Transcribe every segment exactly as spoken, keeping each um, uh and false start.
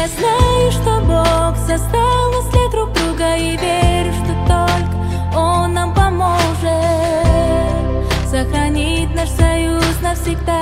Я знаю, что Бог создал нас для друг друга, и верю, что только Он нам поможет сохранить наш союз навсегда.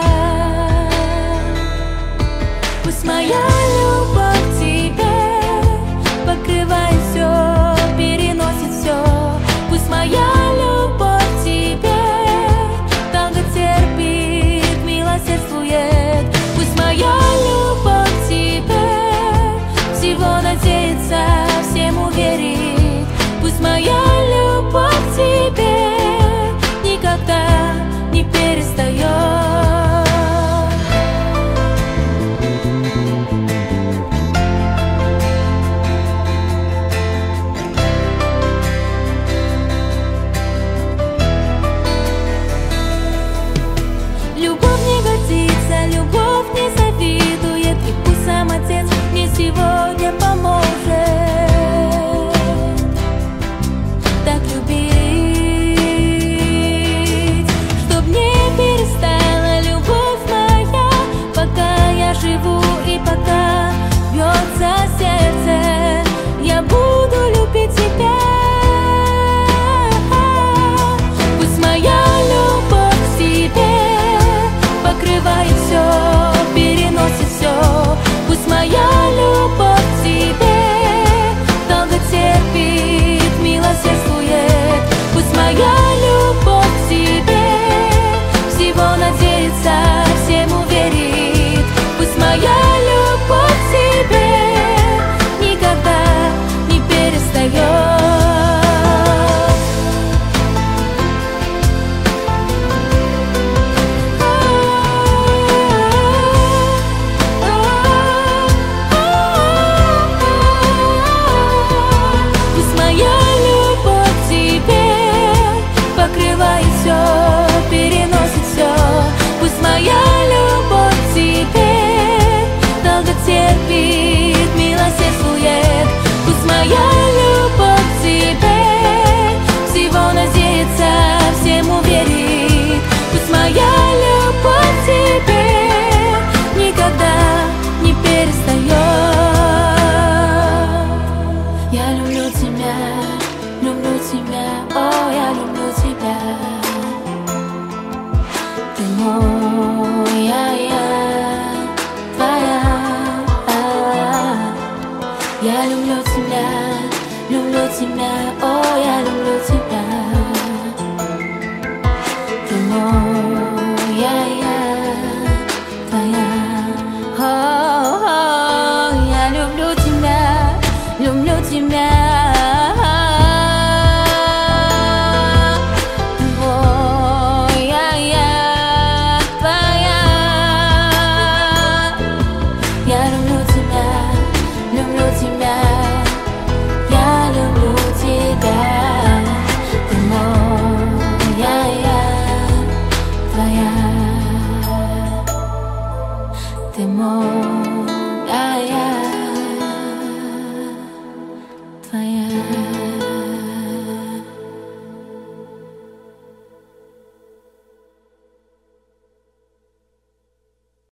Пусть моя любовь к тебе покрывает все, переносит все. Пусть моя любовь к тебе долго терпит, милосердствует. Пусть моя любовь к тебе всего надеется, всему верит. Пусть моя любовь к тебе никогда не перестает. Любовь не гордится, любовь не завидует, и пусть сам Отец мне сегодня поможет так любить, чтоб не перестала любовь моя, пока я живу и пока бьется сердце, я буду любить тебя. Пусть моя любовь к тебе покрывает все, переносит все. Пусть моя любовь к тебе долго терпит, милосердствует. Пусть моя любовь к тебе всего надеется, всему верит. Пусть моя любовь к тебе никогда не перестает. Покрывает все, переносит все. Пусть моя любовь к тебе долго терпит, милосердствует. Пусть моя любовь к тебе всего надеется, всему верит. Пусть моя любовь к тебе никогда не перестает. Я люблю тебя, люблю тебя, о, я люблю тебя. Ты мой, я, я твоя. Я люблю тебя, люблю тебя, о, я люблю тебя. Ты мой, я, я твоя. О, о, я люблю тебя, люблю тебя. Ты мой.